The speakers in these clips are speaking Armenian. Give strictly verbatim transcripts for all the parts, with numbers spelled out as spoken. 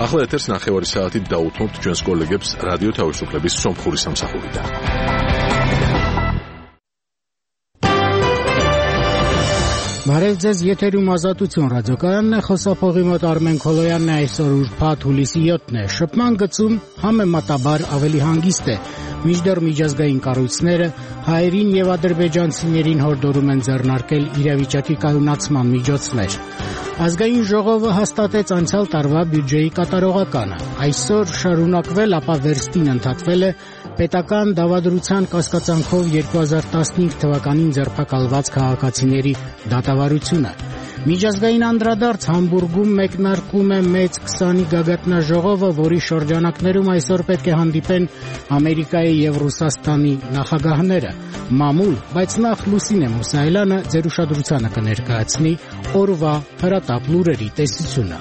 ახლა ეთერს ნახევარი საათით დაუთმობთ ჩვენს კოლეგებს რადიო თავისუფლების სომხური სამსახურიდან. Բարև ձեզ, եթերում Ազատություն ռադիոկայանն է, խոսափողի մոտ Արմեն Քոլոյանն է, այսօր ուրբաթ հուլիսի յոթն է. Շփման գծում համեմատաբար ավելի հանգիստ է, մինչդեռ միջազգային կառույցները հայերին եւ ադրբեջանցիներին հորդորում են ձեռնարկել իրավիճակի կայունացման միջոցներ. Ազգային ժողովը հաստատեց անցյալ տարվա բյուջեի կատարողականը. Այսօր շարունակվել, ապա վերստին ընդհատվել է պետական դավադրության կասկածանքով երկու հազար տասնհինգ թվականին ձերբակալված քաղաքացիների դատավարությունը. Միջազգային անդրադարձ Համբուրգում մեկնարկում է մեծ քսանի գագաթնաժողովը, որի շրջանակներում այսօր պետք է հանդիպեն Ամերիկայի եւ Ռուսաստանի նախագահները. Մամուլ, բայց նախ Լուսինե Մուսայելյանը ձեր ուշադրությանը կներկայացնի օրվա հրատապ լուրերի տեսությունը.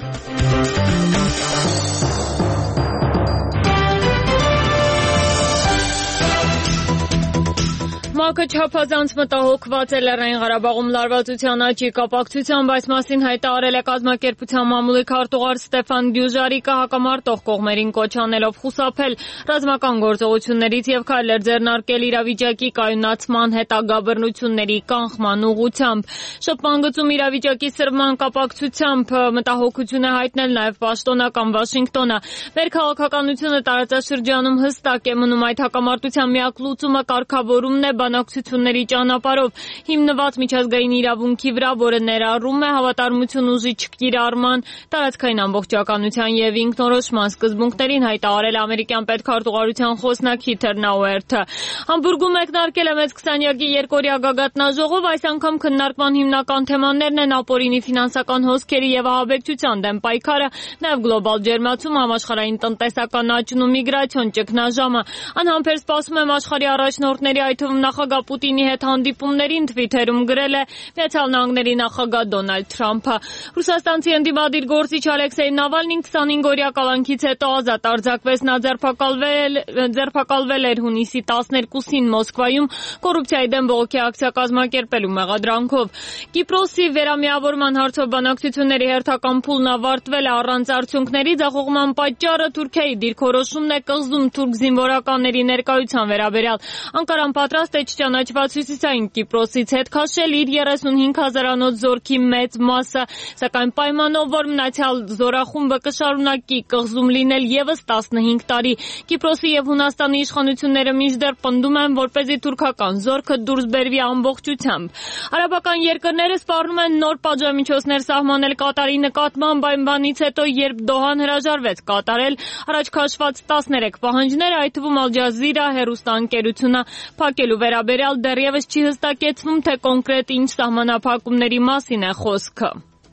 ՄԱԿ-ը չափազանց մտահոգված է Լեռնային Ղարաբաղում լարվածության աճի կապակցությամբ, այս մասին հայտարարել է կազմակերպության մամուլի քարտուղար Ստեփան Դյուժարիկը, հակամարտող կողմերին կոչ անելով խուսափել ռազմական գործողություններից եւ քայլեր ձեռնարկել իրավիճակի կայունացման հետագա բռնությունների կանխման ուղղությամբ. Շփման գծում իրավիճակի սրման կապակցությամբ մտահոգություն է հայտնել նաեւ պաշտոնական Վաշինգտոնը. Մեր քաղաքականությունը տարածաշրջանում հստակ է մնում, այդ հակամարտության միակ լուծումը կարգավորումն է բանակցությունների ճանապարհով, հիմնված միջազգային իրավունքի վրա, որը ներառում է հավատարմություն ուժի չկիրառման, տարածքային ամբողջականության եւ ինքնորոշման սկզբունքներին, հայտարարել է ամերիկյան պետքարտուղարության խոսնակ Հիթեր Նաուերթը. Համբուրգում մեկնարկել է մեծ քսանյակի երկօրյա գագաթնաժողով, այս անգամ քննարկման հիմնական թեմաներն են ապօրինի ֆինանսական հոսքերի եւ ահաբեկչության դեմ պայքարը, նաեւ գլոբալ ջերմացումը, համաշխարհային տնտեսական աճն ու միգրացիոն ճգնաժամը. Անհամբեր սպասում եմ աշխարհի առաջնորդների, այդ թվում նախագահ Պուտինի հետ հանդիպումներին, Թվիթերում գրել է Միացյալ Նահանգների նախագահ Դոնալդ Թրամփը. Ռուսաստանցի ընդդիմադիր գործիչ Ալեքսեյ Նավալնին քսանհինգօրյա կալանքից հետո ազատ արձակվեց. Նա ձերբակալվել ձերբակալվել էր հունիսի տասներկուսին Մոսկվայում կոռուպցիայի դեմ բողոքի ակցիա կազմակերպելու մեղադրանքով. Կիպրոսի վերամիավորման հարցով բանակցությունների հերթական փուլն ավարտվել է առանց արդյունքների. Ձախողման պատճառը Թուրքիայի դիրքորոշումն է կղզում թուրք զինվորականների ներկայության վերաբերյալ. Անկարան պատրաստ է չճանաչված հյուսիսային Կիպրոսից հետ քաշել իր երեսունհինգ հազարանոց զորքի մեծ մասը, սակայն պայմանով, որ մնացյալ զորախումբը կշարունակի կղզում լինել եւս տասնհինգ տարի. Կիպրոսի եւ Հունաստանի իշխանությունները մինչդեռ պնդում են, որպեսզի թուրքական զորքը դուրս բերվի ամբողջությամբ. Արաբական երկրները սպառնում են նոր պատժամիջոցներ սահմանել Կատարի նկատմամբ այն բանից հետո, երբ Դոհան հրաժարվեց կատարել առաջ քաշված տասներեք պահանջները, այդ թվում Ալ Ջազիրա հեռուստաընկերությունը փակելու վերաբերյալ դեռևս չի հստակեցվում, թե կոնկրետ ինչ սահմանափակումների մասին է խոսքը.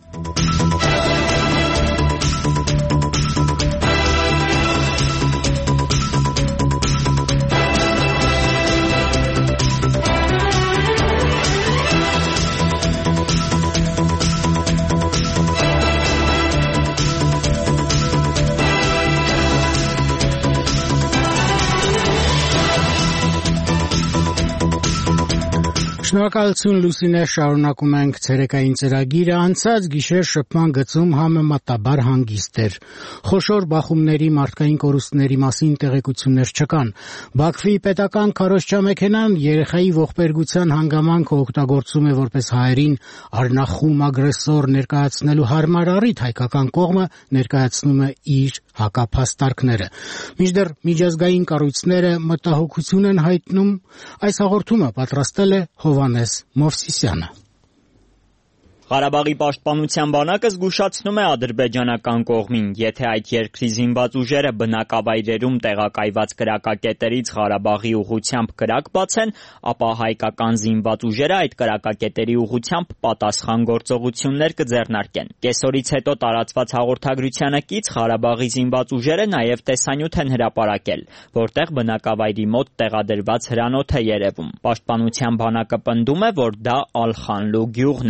Շնորհակալություն Լուսինե, շարունակում ենք ցերեկային ծրագիրը. անցած գիշեր շփման գծում համեմատաբար հանգիստ էր. Խոշոր բախումների, մարդկային կորուստների մասին տեղեկություններ չկան. Բաքվի պետական քարոզչամեքենան երեխայի ողբերգության հանգամանքը օգտագործում է որպես հայերին առնախում ագրեսոր ներկայացնելու հարմար առիթ, հայկական կողմը ներկայացնում է իր հակափաստարկները. Մինչդեռ միջազգային կառույցները մտահոգություն են հայտնում. այս հաղորդումը պատրաստել է Հովանես Մովսիսյանը. Ղարաբաղի պաշտպանության բանակը զգուշացնում է ադրբեջանական կողմին, եթե այդ երկրի զինված ուժերը բնակավայրերում տեղակայված կրակակետերից Ղարաբաղի ուղղությամբ կրակ բացեն, ապա հայկական զինված ուժերը այդ կրակակետերի ուղղությամբ պատասխան գործողություններ կձեռնարկեն. Կեսօրից հետո տարածված հաղորդագրությանը կից Ղարաբաղի զինված ուժերը նաև տեսանյութ են հրապարակել, որտեղ բնակավայրի մոտ տեղադրված հրանոթ է երևում. Պաշտպանության բանակը պնդում է, որ դա Ալ-Խանլու գյուղն է.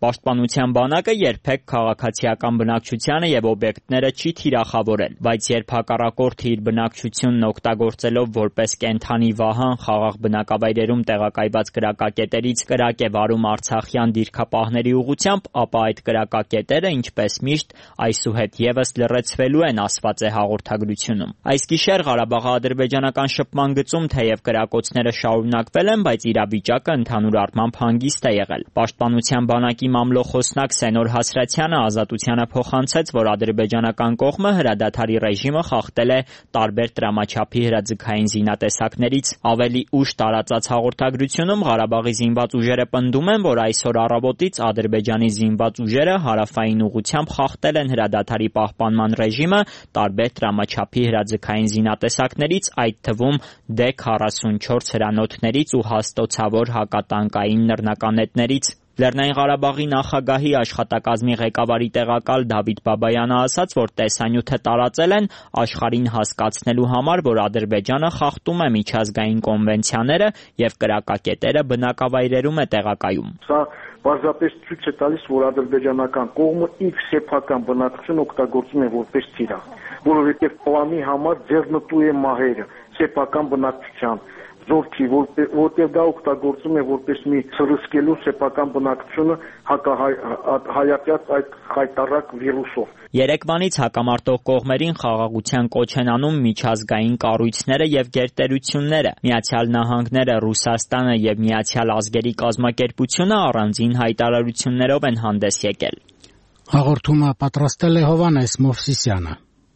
Պաշտպանության բանակը երբեք քաղաքացիական բնակչությանը եւ օբյեկտները չի թիրախավորել, բայց երբ հակառակորդը իր բնակչությունն օգտագործելով որպես կենթանի վահան խաղաղ բնակավայրերում տեղակայված կրակակետերից կրակ է վարում արցախյան դիրքապահների ուղղությամբ, ապա այդ կրակակետերը, ինչպես միշտ, այսուհետ եւս լրացվելու են, ասված է հաղորդագրությունում։ Այս գիշեր Ղարաբաղի ադրբեջանական շփման գծում թեև կրակոցները շարունակվել են, բայց իրավիճակը ընդհանուր առմամբ հանգիստ է եղել։ Պաշտպանության բանակի մամլոխոսնակ Սենոր Հասրատյանը Ազատությանը փոխանցեց, որ ադրբեջանական կողմը հրադադարի ռեժիմը խախտել է տարբեր տրամաչափի հրաձգային զինատեսակներից։ Ավելի ուշ տարածած հաղորդագրությունում Ղարաբաղի զինված ուժերը պնդում են, որ այսօր առավոտից Ադրբեջանի զինված ուժերը հարավային ուղղությամբ խախտել են հրադադարի պահպանման ռեժիմը տարբեր տրամաչափի հրաձգային զինատեսակներից, այդ թվում դե քառասունչորս հրանոթներից ու հաստոցավոր հակատանկային նռնականետներից։ Լեռնային Ղարաբաղի նախագահի աշխատակազմի ղեկավարի տեղակալ Դավիթ Բաբայանը ասաց, որ տեսանյութը տարածել են աշխարհին հասկացնելու համար, որ Ադրբեջանը խախտում է միջազգային կոնվենցիաները եւ կրակակետերը բնակավայրերում է տեղակայում։ Սա պարզապես ցույց է տալիս, որ ադրբեջանական կողմը իր սեփական բնակչությունը օգտագործում է որպես թիրախ, որովհետեւ պլանի համար ձեռնտու է մահերը սեփական բնակչության զորքի, որտեղ դա օգտագործում է որպես մի ցրսկելու սեփական բնակչությունը հակահայատյաց այդ խայտառակ վիրուսով։ Երեկվանից հակամարտող կողմերին խաղաղության կոչ են անում միջազգային կառույցները եւ գերտերությունները։ Միացյալ Նահանգները, Ռուսաստանը եւ Միացյալ Ազգերի կազմակերպությունը առանձին հայտարարություններով են հանդես եկել։ Հաղորդումը պատրաստել է Հովանես Մովսիսյանը։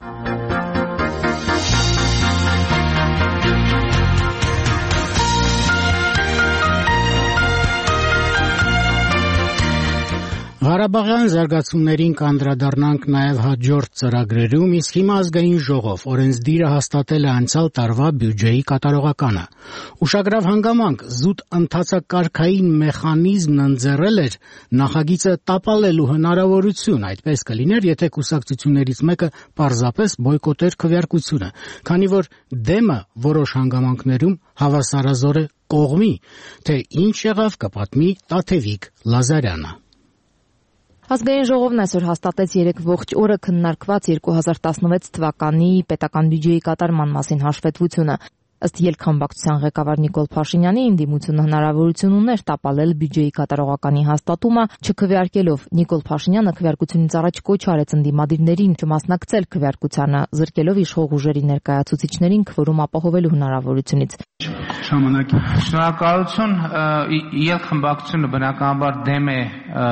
Ղարաբաղյան զարգացումներին կանդրադառնանք նաև հաջորդ ծրագրերում, իսկ հիմա ազգային ժողով օրենսդիրը հաստատել է անցյալ տարվա բյուջեի կատարողականը։ Ուշագրավ հանգամանք զուտ ընթացակարգային մեխանիզմն ընձեռել էր նախագիծը տապալելու հնարավորություն, այդպես կլիներ, եթե կուսակցություններից մեկը պարզապես բոյկոտեր քվեարկությունը, քանի որ դեմը որոշ հանգամանքներում հավասարազոր է կողմի, թե ինչ եղավ կպատմի Տաթևիկ Լազարյանը։ Ազգային ժողովն այսօր հաստատեց երեք ողջ օրը քննարկված երկու հազար տասնվեց թվականի պետական բյուջեի կատարման մասին հաշվետվությունը։ Ըստ ելքամբակցության ղեկավար Նիկոլ Փաշինյանի, ընդդիմությունը հնարավորություն ուներ տապալել բյուջեի կատարողականի հաստատումը, չքվեարկելով։ Նիկոլ Փաշինյանը քվեարկությունից առաջ կոչ արեց ընդդիմադիրներին չմասնակցել քվեարկությանը, զրկելով իշխող ուժերի ներկայացուցիչներին քվորում ապահովելու հնարավորությունից։ Ժամանակի շնորհակալություն, ելքամբակցությունը բնականաբար դեմ է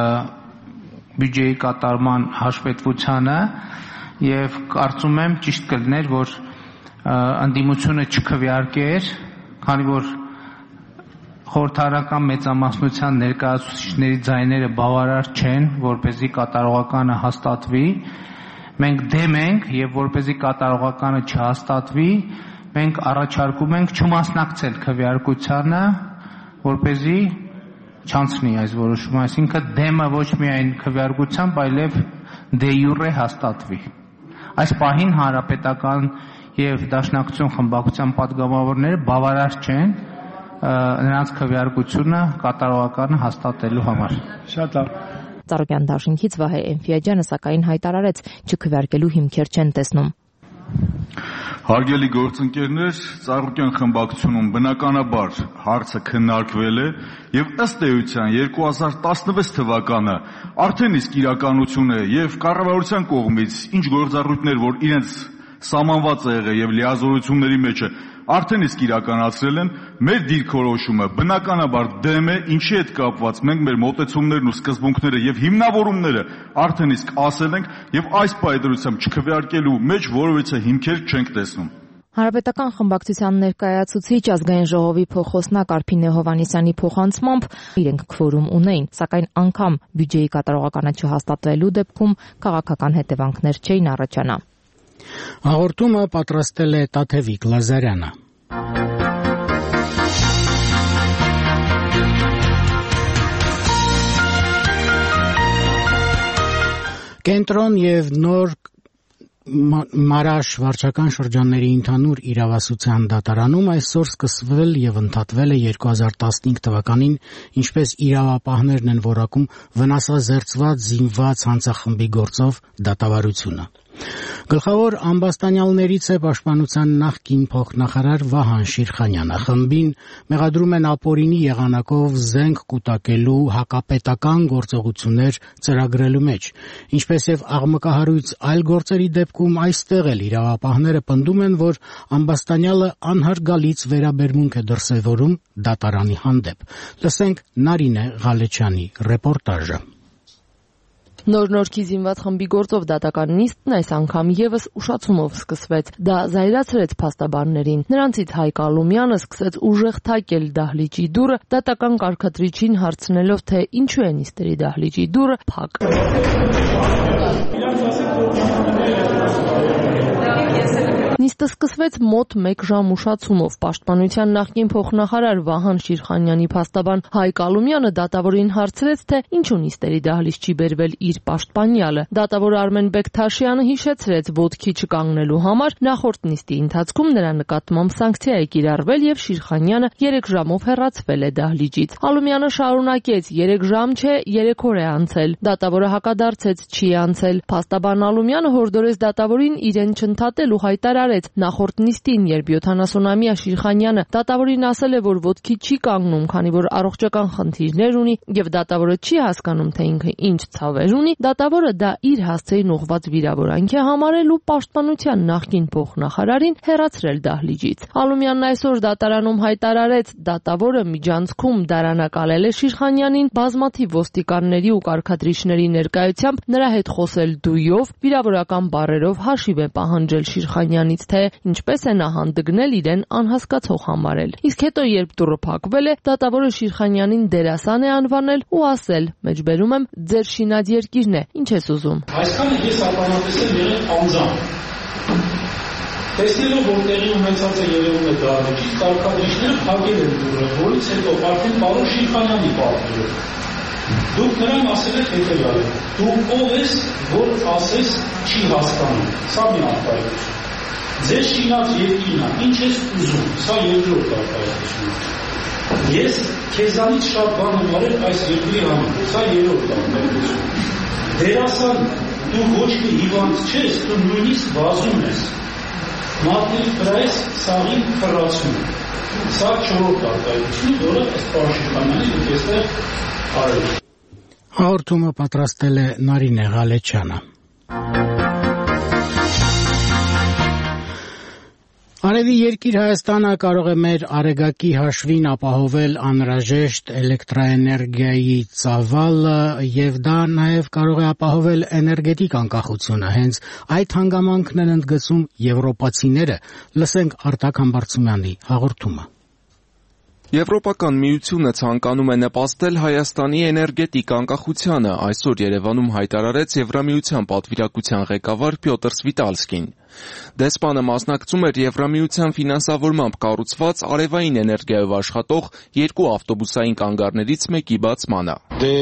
բյուջեի կատարման հաշվետվությանը եւ կարծում եմ ճիշտ կլիներ, որ ընդդիմությունը չքվեարկեր, քանի որ խորհրդարական մեծամասնության ներկայացուցիչների ձայները բավարար չեն, որպեսզի կատարողականը հաստատվի։ Մենք դեմ ենք եւ որպեսզի կատարողականը չհաստատվի, մենք առաջարկում ենք չմասնակցել քվեարկությանը, որպեսզի չանցնի այս որոշումը, այսինքն դեմը ոչ միայն քվեարկությամբ, այլև դե յուրե հաստատվի։ Այս պահին հանրապետական եւ դաշնակցություն խմբակցության պատգամավորները բավարար չեն նրանց քվեարկությունը կատարողականը հաստատելու համար։ Շատ լավ։ Ծառուկյան դաշինքից Վահե Էնֆիաջյանը սակայն հայտարարեց, չքվեարկելու հիմքեր չեն տեսնում։ Հարգելի գործընկերներ, Ծառուկյան խմբակցությունում բնականաբար հարցը քննարկվել է եւ ըստ էության երկու հազար տասնվեց թվականը արդեն իսկ իրականություն է եւ կառավարության կողմից ինչ գործառույթներ, որ իրենց սահմանված է եղել եւ լիազորությունների մեջ է, արդեն իսկ իրականացրել են, մեր դիրքորոշումը բնականաբար դեմ է, ինչի հետ կապված մենք մեր մոտեցումներն ու սկզբունքները եւ հիմնավորումները արդեն իսկ ասել ենք եւ այս պայմանությամբ չքվեարկելու մեջ որևիցե հիմքեր չենք տեսնում։ Հանրապետական խմբակցության ներկայացուցիչ ազգային ժողովի փոխոսնակ Արփինե Հովհաննիսյանի փոխանցմամբ իրենք քվորում ունեին, սակայն անգամ բյուջեի կատարողականը չհաստատվելու դեպքում քաղաքական հետևանքներ չէին առաջանա։ Հաղորդումը պատրաստել է Տաթևիկ Լազարյանը։ Կենտրոն եւ նոր Մարաշ վարչական շրջանների ընդհանուր իրավասության դատարանում այսօր սկսվել եւ ընդհատվել է երկու հազար տասնհինգ թվականին, ինչպես իրավապահներն են որակում, վնասազերծված զինված հանցախմբի գործով դատավարությունը։ Գլխավոր ամբաստանյալներից է պաշտպանության նախկին փոխնախարար Վահան Շիրխանյանը։ Խմբին մեղադրում են ապօրինի եղանակով զենք կուտակելու հակապետական գործողություններ ծրագրելու մեջ, ինչպես եւ աղմկահարույց այլ գործերի դեպքում այստեղ էլ իրավապահները պնդում են, որ ամբաստանյալը անհարգալից վերաբերմունք է դրսևորում դատարանի հանդեպ։ Լսենք Նարինե Ղալեչյանի ռեպորտաժը։ Նոր Նորքի զինված խմբի գործով դատական նիստն այս անգամ եւս ուշացումով սկսվեց։ Դա զայրացրեց փաստաբաններին։ Նրանցից Հայկ Ալումյանը սկսեց ուժեղ թակել դահլիճի դուռը, դատական կարգադրիչին հարցնելով, թե ինչու է նիստերի դահլիճի դուռը փակ։ Նիստը սկսվեց մոտ մեկ ժամ ուշացումով։ Պաշտպանության նախկին փոխնախարար Վահան Շիրխանյանի փաստաբան Հայկ Ալումյանը դատավորին հարցրեց, թե ինչու նիստերի դահլիճ չի բերվել իր պաշտպանյալը։ Դատավոր Արմեն Բեկթաշյանը հիշեցրեց ոտքի չկանգնելու համար նախորդ նիստի ընթացքում նրա նկատմամբ սանկցիա է կիրառվել եւ Շիրխանյանը երեք ժամով հեռացվել է դահլիճից։ Ալումյանը շարունակեց. երեք ժամ չէ, երեք օր է անցել։ Դատավորը հակադարձեց, չի անցել։ Փաստաբան Ալումյանը հորդորեց դատավորին իրեն չընդհատել ու հայտարարեց նախորդ նիստին, երբ յոթանասունամյա Շիրխանյանը դատավորին ասել է, որ ոտքի չի կանգնում, քանի որ առողջական խնդիրներ ունի եւ դատավորը չի հասկանում, թե ինքը ինչ ցավեր ունի, դատավորը դա իր հասցեին ուղղված վիրավորանք է համարել ու պաշտպանության նախկին փոխնախարարին հեռացրել դահլիճից։ Ալումյանն այսօր դատարանում հայտարարեց, դատավորը միջանցքում դարանակալել է Շիրխանյանին բազմաթիվ ոստիկանների ու կարգադրիչների ներկայությամբ նրա հետ խոսել դույով, վիրավորական բառերով հաշիվ է պահանջել Շիրխանյանից, թե ինչպես է նա հանդգնել իրեն անհասկացող համարել։ Իսկ հետո, երբ դուռը փակվել է, դատավորը Շիրխանյանին դերասան է անվանել ու ասել. մեջբերում եմ, ձեր շինած երկիրն է, ինչ ես ուզում։ Այսքանը ես ականատես եմ եղել անձամբ։ Տեսնելով, որ տեղի ունեցած է երևում է դահլիճից, կարգադրիչները փակել են դուռը, որից հետո արդեն պարոն Շիրխանյանի պատվիրել։ Դուք նրան ասել եք հետևյալը. դու ով ես, որ ասես չի հասկանում։ Սա մի արտահայտություն։ Ձեր շինած երկիրն է, ինչ ես ուզում, սա երկրորդ արտահայտությունն է։ Ես քեզանից շատ բան եմ արել այս երկրի համար, սա երրորդ արտահայտությունն է։ Դերասան, դու ոչ մի հիվանդ չես, դու նույնիսկ վազում ես։ Մատների վրա ես սաղին խռացում։ Սա չորրորդ արտահայտությունն է, որը ըստ պարոն Շիրխանյանի դուք այստեղ արել եք։ Հաղորդումը պատրաստել է Նարինե Ղալեչյանը։ Արևի երկիր Հայաստանը կարող է մեր արեգակի հաշվին ապահովել անհրաժեշտ էլեկտրաէներգիայի ծավալը եւ դա նաեւ կարող է ապահովել էներգետիկ անկախությունը։ Հենց այդ հանգամանքն են ընդգծում եվրոպացիները։ Լսենք Արտակ Համբարձումյանի հաղորդումը։ Եվրոպական միությունը ցանկանում է նպաստել Հայաստանի էներգետիկ անկախությանը, այսօր Երևանում հայտարարեց Եվրամիության պատվիրակության ղեկավար Պյոտր Սվիտալսկին։ Դեսպանը մասնակցում էր Եվրամիության ֆինանսավորմամբ կառուցված արևային էներգիայով աշխատող երկու ավտոբուսային կանգառներից մեկի բացմանը։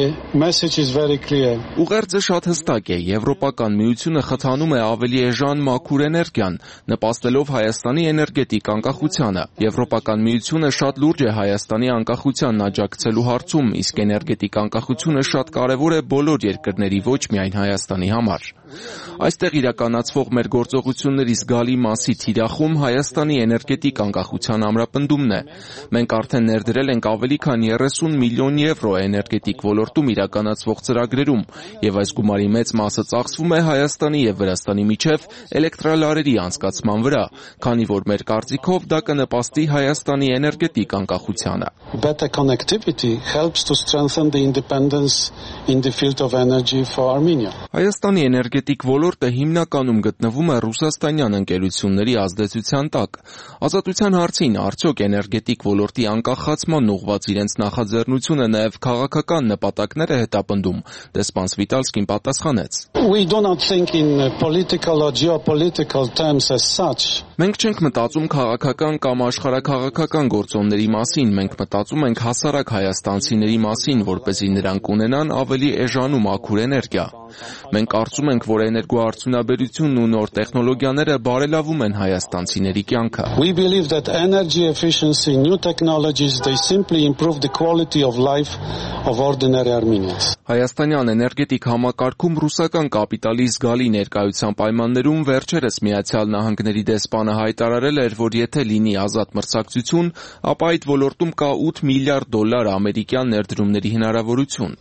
Ուղերձը շատ հստակ է. Եվրոպական միությունը խթանում է ավելի էժան մաքուր էներգիան, նպաստելով Հայաստանի էներգետիկ անկախությանը։ Եվրոպական միությունը շատ լուրջ է Հայաստանի անկախությանն աջակցելու հարցում, իսկ էներգետիկ անկախությունը շատ կարևոր է բոլոր երկրների, ոչ միայն Հայաստանի համար։ Այստեղ իրականացվող մեր գործողությունների զգալի մասի թիրախում Հայաստանի էներգետիկ անկախության ամրապնդումն է։ Մենք արդեն ներդրել ենք ավելի քան երեսուն միլիոն եվրո էներգետիկ ոլորտում իրականացվող ծրագրերում, եւ այս գումարի մեծ մասը ծախսվում է Հայաստանի եւ Վրաստանի միջև էլեկտրալարերի անցկացման վրա, քանի որ մեր կարծիքով դա կնպաստի Հայաստանի էներգետիկ անկախությանը։ Better connectivity helps to strengthen the independence in the field of energy for Armenia. Հայաստանի էներգետիկ ոլորտը հիմնականում գտնվում է ռուսաստանյան ընկերությունների ազդեցության տակ։ Ազատության հարցին արդյոք էներգետիկ ոլորտի անկախացման ուղղված իրենց նախաձեռնությունը նաև քաղաքական նպատակներ է հետապնդում, դեսպան Սվիտալսկին պատասխանեց. We do not think in political or geopolitical terms as such. Մենք չենք մտածում քաղաքական կամ աշխարհաքաղաքական գործոնների մասին, մենք մտածում ենք հասարակ հայաստանցիների մասին, որպեսզի նրանք ունենան ավելի էժան ու մաքուր էներգիա։ Մենք կարծում ենք, որ էներգոարդյունաբերությունն ու նոր տեխնոլոգիաները բարելավում են հայաստանցիների կյանքը։ We believe that energy efficiency, new technologies, they simply improve the quality of life of ordinary Armenians. Հայաստանյան էներգետիկ համակարգում ռուսական կապիտալի զգալի ներկայության պայմաններում վերջերս Միացյալ Նահանգների դեսպանը հայտարարել էր, որ եթե լինի ազատ մրցակցություն, ապա այդ ոլորտում կա ութ միլիարդ դոլար ամերիկյան ներդրումների հնարավորություն։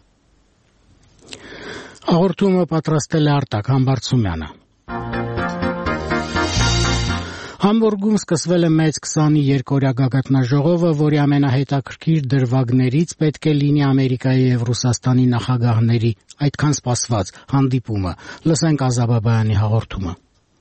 Հաղորդումը պատրաստել է Արտակ Համբարձումյանը։ Համբուրգում սկսվել է մեծ քսանի երկօրյա գագաթնաժողովը, որի ամենահետաքրքիր դրվագներից պետք է լինի Ամերիկայի եւ Ռուսաստանի նախագահների այդքան սպասված հանդիպումը։ Լսենք Ազաբաբայանի հաղորդումը։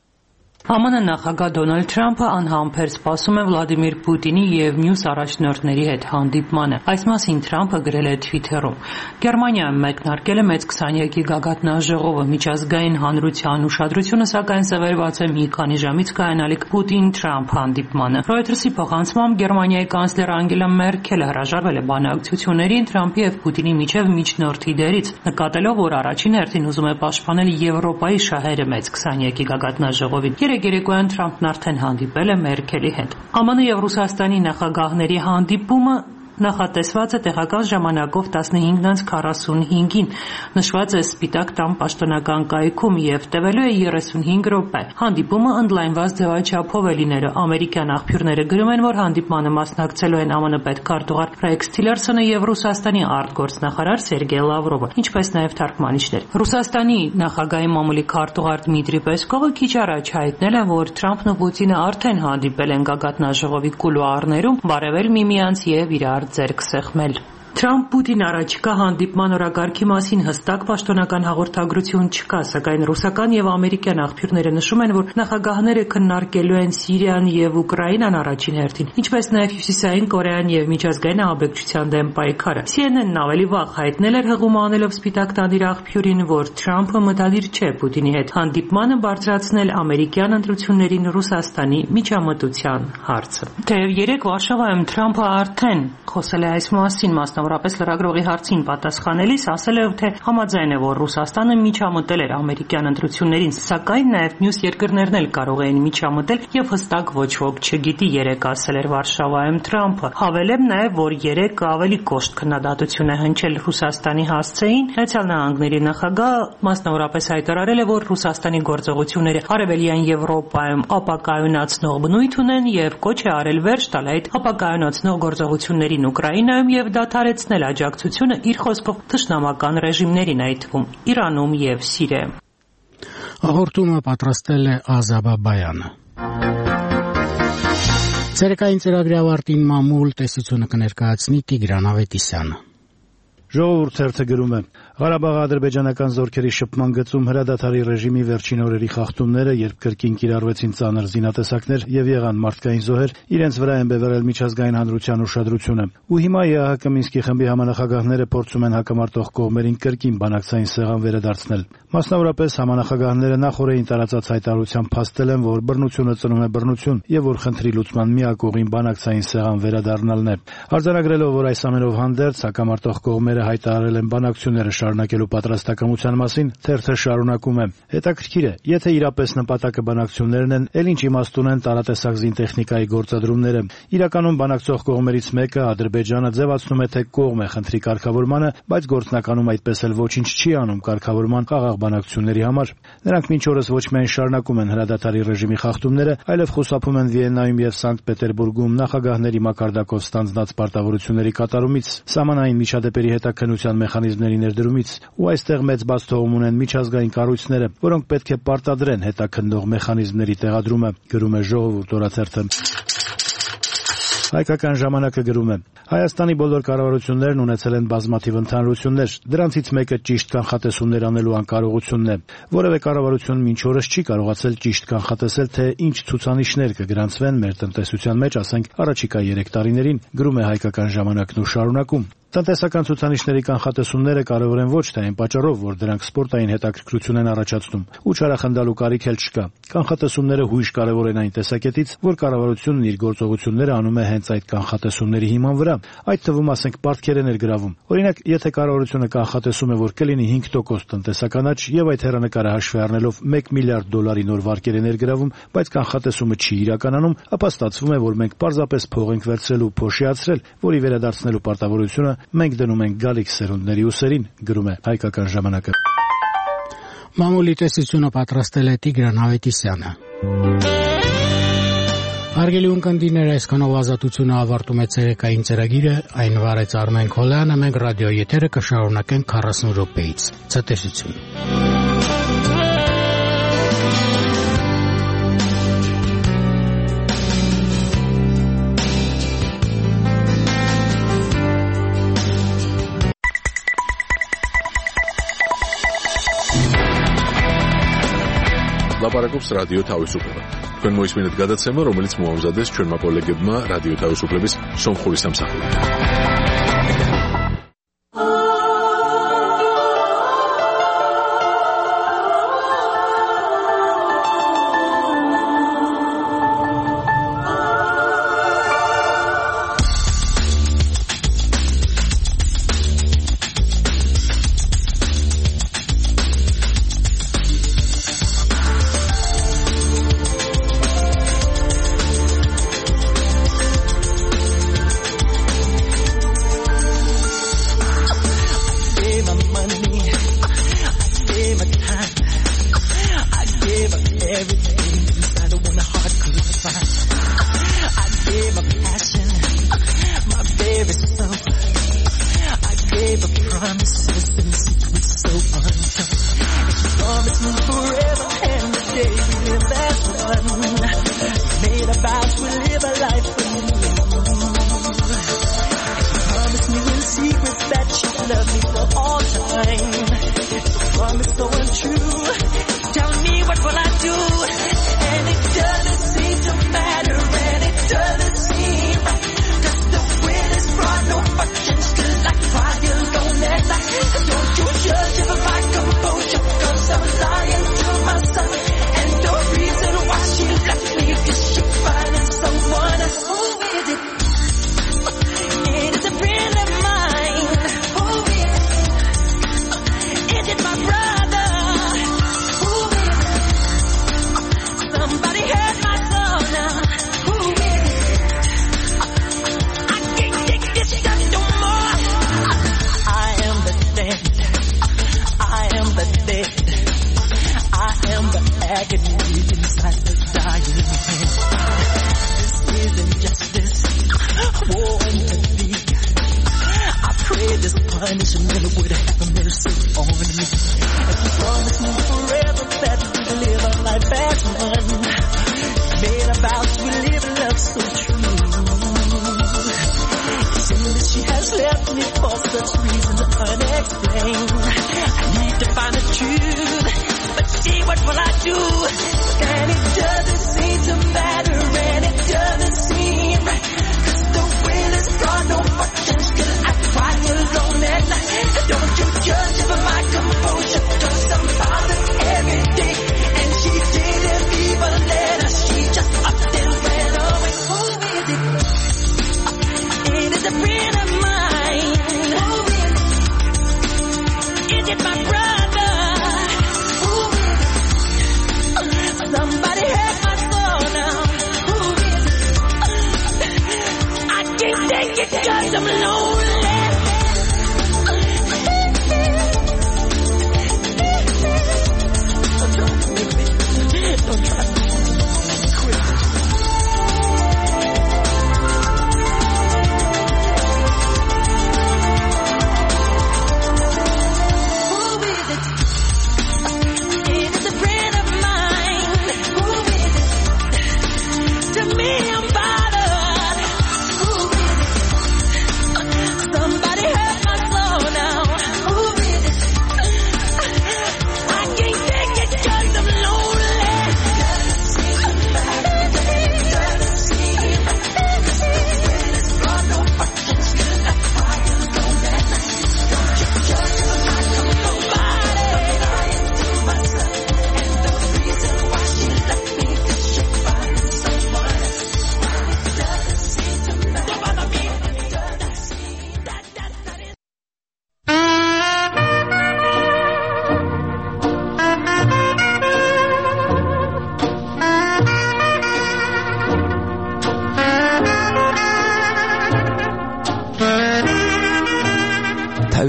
Է Մ Ն նախագահ Դոնալդ Թրամփը անհամբեր սպասում է Վլադիմիր Պուտինի եւ մյուս առաջնորդների հետ հանդիպմանը։ Այս մասին Թրամփը գրել է Թվիթերում։ Գերմանիայում մեկնարկել է մեծ քսաներկի գագաթնաժողովը, միջազգային հանրության ուշադրությունը սակայն սևեռված է մի քանի ժամից կայանալիք Պուտին-Թրամփ հանդիպմանը։ Ռոյթերսի փոխանցմամբ Գերմանիայի կանցլեր Անգելա Մերքելը հրաժարվել է բանակցություններին Թրամփի եւ Պուտինի միջև միջնորդի դերից, նկատելով, որ առաջին հերթին ուզում է պաշտպանել Եվրոպայի շահերը մեծ քսաներկի գագաթնաժողովին։ Երեկոյան Թրամփն արդեն հանդիպել է Մերքելի հետ։ Է Մ Ն եւ Ռուսաստանի նախագահների հանդիպումը նախատեսված է տեղական ժամանակով տասնհինգ քառասունհինգին, նշված է Սպիտակ տան պաշտոնական կայքում եւ տևելու է երեսունհինգ րոպե։ Հանդիպումը ընդլայնված ձևաչափով է լինելու։ Ամերիկյան աղբյուրները գրում են, որ հանդիպմանը մասնակցելու են Ա Մ Ն պետքարտուղար Ռեքս Թիլերսոնը եւ Ռուսաստանի արտգործնախարար Սերգեյ Լավրովը, ինչպես նաեւ թարգմանիչներ։ Ռուսաստանի նախագահի մամուլի քարտուղար Դմիտրի Պեսկովը քիչ առաջ հայտնել է, որ Թրամփն ու Պուտինը արդեն հանդիպել են գագաթնաժողովի կուլուարներում, բարևել միմյանց եւ իրար ձեռք սեղմել։ Թրամփ-Պուտին առաջիկա հանդիպման օրակարգի մասին հստակ պաշտոնական հաղորդագրություն չկա, սակայն ռուսական եւ ամերիկյան աղբյուրները նշում են, որ նախագահները քննարկելու են Սիրիան եւ Ուկրաինան առաջին հերթին, ինչպես նաեւ Հյուսիսային Կորեան եւ միջազգային ահաբեկչության դեմ պայքարը։ C N N-ն ավելի վաղ հայտնել էր հղում անելով Սպիտակ տան իր աղբյուրին, որ Թրամփը մտադիր չէ Պուտինի հետ հանդիպմանը բարձրացնել ամերիկյան ընտրություններին Ռուսաստանի միջամտության հարցը։ Թեև երեք Վարշավայում Թրամփը արդեն խոսել է այս մասին, մասնավորապես լրագրողի հարցին պատասխանելիս ասել է, թե համաձայն է, որ Ռուսաստանը միջամտել էր ամերիկյան ընտրություններին, սակայն նաև մյուս երկրներն էլ կարող էին միջամտել եւ հստակ ոչ ոք չգիտի, երեք ասել էր Վարշավայում Թրամփը։ Հավելեմ նաև, որ երեք ավելի կոշտ քննադատություն է հնչել Ռուսաստանի հասցեին։ Միացյալ Նահանգների նախագահ մասնավորապես հայտարարել է, որ Ռուսաստանի գործողությունները Արևելյան Եվրոպայում ապակայունացնող բնույթ ունեն եւ կոչ է արել վերջ տալ այդ ապակայունացնող գործողություններին Ուկրաինայում եւ դադարեցնել աջակցությունը իր խոսքով թշնամական ռեժիմներին, այդ թվում Իրանում եւ Սիրիայում։ Հաղորդումը պատրաստել է Ազաբաբայանը։ Ցերեկային ծրագրի ավարտին մամուլ տեսությունը կներկայացնի Տիգրան Ավետիսյանը։ Ժողովուրդ ցերցը գրում է. Ղարաբաղի ադրբեջանական զորքերի շփման գծում հրադադարի ռեժիմի վերջին օրերի խախտումները, երբ կրկին կիրառվեցին ծանր զինատեսակներ եւ եղան մարդկային զոհեր, իրենց վրա են բևեռել միջազգային հանրության ուշադրությունը։ Ու հիմա Է Ահ Կ Մինսկի խմբի համանախագահները փորձում են հակամարտող կողմերին կրկին բանակցային սեղան վերադարձնել։ Մասնավորապես համանախագահները նախորդին տարածած հայտարարությամբ փաստել են, որ բռնությունը ծնում է բռնություն եւ որ խնդրի լուծման միակ ուղին բանակցային սեղան վերադառնալն է։ Արձանագրելով, որ այս ամենով հանդերձ հակամարտող կողմերը հայտարարել են բանակցությունները շարունակելու պատրաստակամության մասին, թերթը շարունակում է. Հետաքրքիր է, եթե իրապես նպատակը բանակցություններն են, ել ինչ իմաստ ունեն տարատեսակ զինտեխնիկայի գործադրումները։ Իրականում բանակցող կողմերից մեկը Ադրբեջանը ձևացնում է, թե կողմ է խնդրի կարգավորմանը, բայց գործնականում այդպես էլ ոչինչ չի անում կարգավորման խաղաղ բանակցությունների համար։ Նրանք մինչ օրս ոչ միայն շարունակում են հրադադարի ռեժիմի խախտումները, այլև խուսափում են Վիեննայում եւ Սանկտ Պետերբուրգում նախագահների մակարդակով ստանձնած պարտավորությունների կատարումից, սահմանային միջադեպերի հետաքննության մեխանիզմների ներդրումից, ու այստեղ մեծ բաց թողում ունեն միջազգային կառույցները, որոնք պետք է պարտադրեն հետաքննող մեխանիզմների տեղադրումը, գրում է Ժողովուրդ օրաթերթը։ Հայկական ժամանակը գրում է. Հայաստանի բոլոր կառավարություններն ունեցել են բազմաթիվ ընդհանրություններ, դրանցից մեկը ճիշտ կանխատեսումներ անելու անկարողությունն է։ Որևէ կառավարություն մինչ օրս չի կարողացել ճիշտ կանխատեսել, թե ինչ ցուցանիշներ կգրանցվեն մեր տնտեսության մեջ, ասենք, առաջիկա երեք տարիներին, գրում է Հայկական ժամանակն ու շարունակում. Տնտեսական ցուցանիշների կանխատեսումները կարևոր են ոչ թե այն պատճառով, որ դրանք սպորտային հետաքրքրություն են առաջացնում, ու չարախնդալու կարիք էլ չկա։ Կանխատեսումները հույժ կարևոր են այն տեսակետից, որ կառավարությունն իր գործողությունները անում է հենց այդ կանխատեսումների հիման վրա, այդ թվում ասենք պարտքեր է ներգրավում։ Օրինակ, եթե կառավարությունը կանխատեսում է, որ կլինի հինգ տոկոս տնտեսական աճ եւ այդ հեռանկարը հաշվի առնելով մեկ միլիարդ դոլարի նոր վարկեր է ներգրավում, բայց կանխատեսումը չի իրականանում, ապա ստացվում է, որ մենք պարզապես փող ենք վերցրել ու փոշիացրել, որի վերադարձնելու պարտավորությունը մենք դնում ենք գալիք սերունդների ուսերին, գրում է Հայկական ժամանակը։ Մամուլի տեսությունը պատրաստել է Տիգրան Ավետիսյանը։ Հարգելի ունկնդիրներ, այսքանով ազատությունը ավարտում է ցերեկային ծրագիրը, այն վարեց Արմեն Քոլյանը, մենք ռադիո եթերը կշարունակենք քառասուն րոպեից։ Ցտեսություն։ Լապարակობს ռադիո თავისუფლება. Თქვენ მოისმინეთ გადაცემა, რომელიც მოამზადეს ჩვენმა კოლეგებმა რადიო თავისუფლების სომხური სამსახური.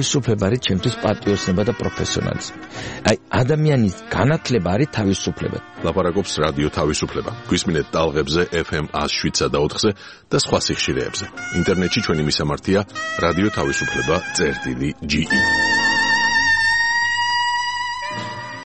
თავისუფლება არის ჩემთვის პატრიოტიზმი და პროფესიონალიზმი. აი, ადამიანის განათლება არის თავისუფლება. ლაპარაკობს რადიო თავისუფლება. გვისმინეთ ტალღებზე ეფ ემ one oh seven და ოთხზე და სხვა სიხშირეებზე. ინტერნეტში ჩვენი მისამართია რადიო თავისუფლება წერტილი ჯი ი.